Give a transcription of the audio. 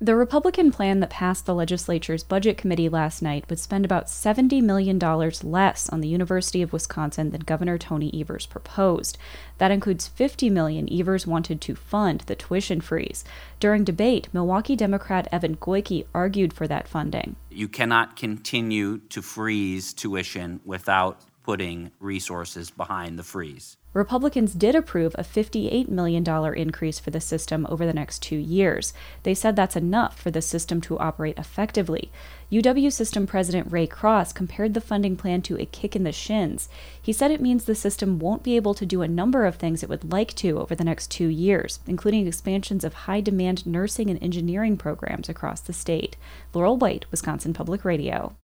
The Republican plan that passed the legislature's budget committee last night would spend about $70 million less on the University of Wisconsin than Governor Tony Evers proposed. That includes $50 million Evers wanted to fund the tuition freeze. During debate, Milwaukee Democrat Evan Goyke argued for that funding. You cannot continue to freeze tuition without putting resources behind the freeze. Republicans did approve a $58 million increase for the system over the next 2 years. They said that's enough for the system to operate effectively. UW System President Ray Cross compared the funding plan to a kick in the shins. He said it means the system won't be able to do a number of things it would like to over the next 2 years, including expansions of high-demand nursing and engineering programs across the state. Laurel White, Wisconsin Public Radio.